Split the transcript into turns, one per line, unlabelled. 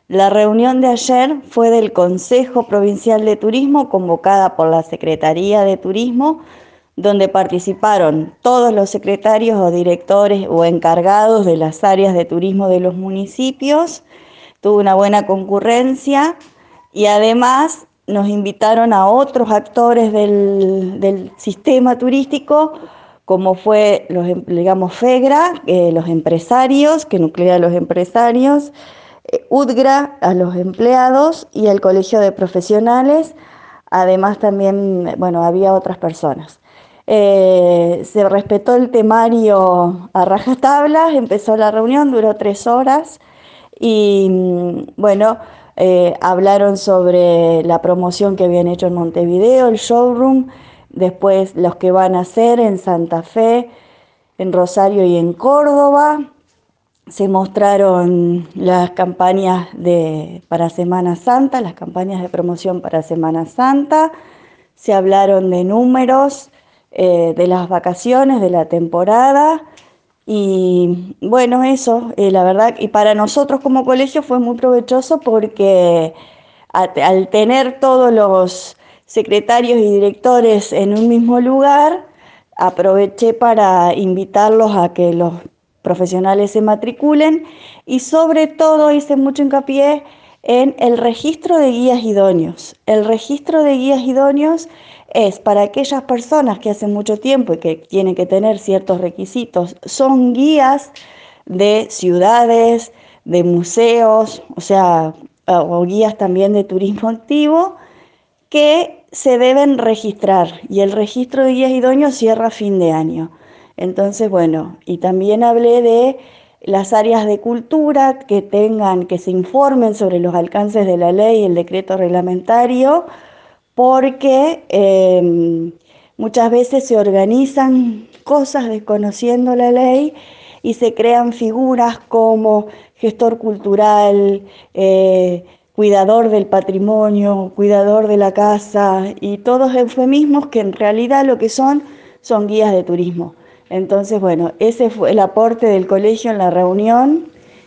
La reunión de ayer fue del Consejo Provincial de Turismo, convocada por la Secretaría de Turismo, donde participaron todos los secretarios o directores o encargados de las áreas de turismo de los municipios. Tuvo una buena concurrencia y además nos invitaron a otros actores del sistema turístico, como fue digamos, FEGRA, los empresarios, que nuclea a los empresarios, UDGRA a los empleados y el Colegio de Profesionales. Además también, bueno, había otras personas. Se respetó el temario a rajatabla, empezó la reunión, duró 3 horas y bueno, hablaron sobre la promoción que habían hecho en Montevideo, el showroom, después los que van a hacer en Santa Fe, en Rosario y en Córdoba. Se mostraron las campañas para Semana Santa, las campañas de promoción para Semana Santa. Se hablaron de números, de las vacaciones, de la temporada. Y bueno, eso, la verdad, y para nosotros como colegio fue muy provechoso porque al tener todos los secretarios y directores en un mismo lugar, aproveché para invitarlos a que los profesionales se matriculen y sobre todo hice mucho hincapié en el registro de guías idóneos. El registro de guías idóneos es para aquellas personas que hace mucho tiempo y que tienen que tener ciertos requisitos. Son guías de ciudades, de museos, o sea, o guías también de turismo activo que se deben registrar y el registro de guías idóneos cierra a fin de año. Entonces, bueno, y también hablé de las áreas de cultura que se informen sobre los alcances de la ley y el decreto reglamentario, porque muchas veces se organizan cosas desconociendo la ley y se crean figuras como gestor cultural, cuidador del patrimonio, cuidador de la casa y todos eufemismos que en realidad lo que son guías de turismo. Entonces, bueno, ese fue el aporte del colegio en la reunión